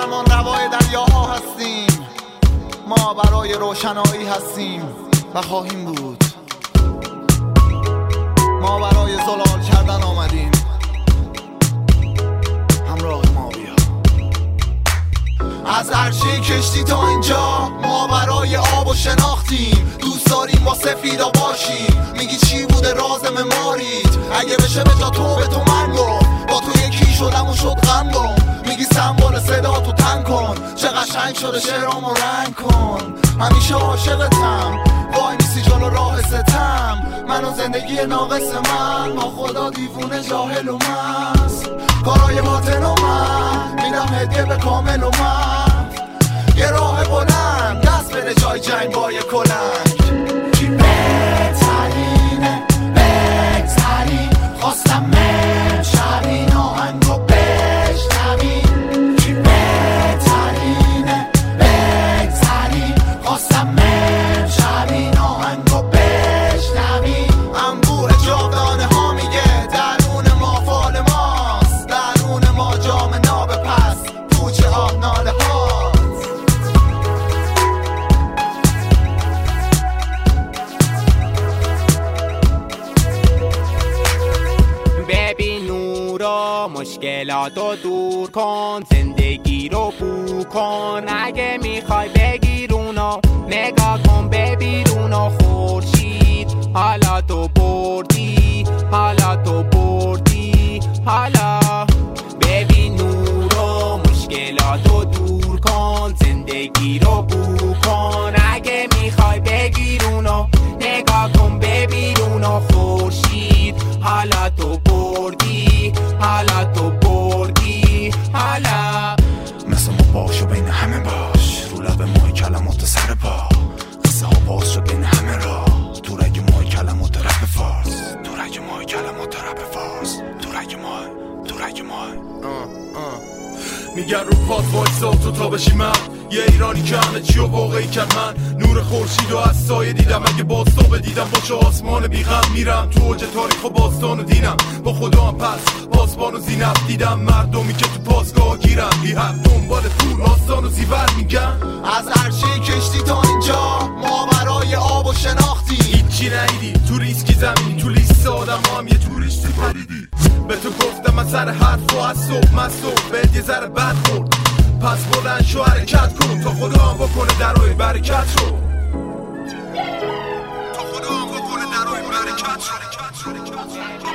فرمان روای دریاها هستیم، ما برای روشنایی هستیم و خواهیم بود. ما برای زلال کردن آمدیم، همراه ما بیا. از عرشه کشتی تا اینجا ما برای آب و شناختیم، دوست داریم با سفیدا باشیم. میگی چی بوده راز مماریت؟ اگه بشه به جا تو به تو من گفت، با تو یکی شدم و شد غمگم. میگی سمبل صدا تو تن کن، چه قشنگ شده شعرامو رنگ کن. همیشه عاشقتم، وای نیستی جلو راه ستم. من و زندگی ناقص من، با خدا دیوونه جاهل و مست. کارای باطن و من میدم هدیه به کامل و من. یه راه بلند دست بده جای جنگ با یه کلنگ. کی بهترینه بهترین، خواستم امشب این آهنگو بشنوین. کی بهترینه بهترین، خواستم امشب این آهنگو بشنوین. انبوه جاودانه ها میگه درون ما فال ماست، درون ما جام ناب پس پوچ آه ناله هاست. ببین نورا مشکلاتو دور کن، زندگی رو بو کن. اگه میخوای بگیرونو نگاه کن ببیرونو. خورشید حالا تو بردی، حالا تو بردی، حالا. ببین نورا مشکلاتو دور کن، زندگی رو بو کن. اگه میخوای بگیرونو نگاه کن ببیرونو. خورشید حالا تو بردی، حالا تو بردی، حالا. مثل ما باش و بین همه باش، رو لب ماه کلمات سر پا. قصه ها باز شد بین همه را، تو رگ ماه کلمات رپ فارس، تو رگ ماه کلمات رپ فارس، تو رگ ماه، تو رگ ماه. میگن رو پات وایسا تو تا بشی من، یه ایرانی که همه چی رو واقعی کرد. من نور خورشید و از سایه دیدم، اگه باز تو بدیدم با چه آسمان بیغم میرم. تو اوج تاریخ و باستان و دینم، با خدا هم پس پاسبان و زینت. دیدم مردمی که تو پاسگاه گیرم، بی حق دنبال پول آستان و زیور میگن. از عرشه کشتی تا اینجا ما برای آب و شناختیم. هیچی نیدی تو ریسکی زمینی، تو لیست آدم هم یه توریستی پریدی. به تو گفتم من سر حرف و از صبح مصبح بهت یه ذره بد خورد. پس بلند شو حرکت کن تا خدا هم بکنه درای برکت رو، تا خدا هم بکنه درای برکت رو.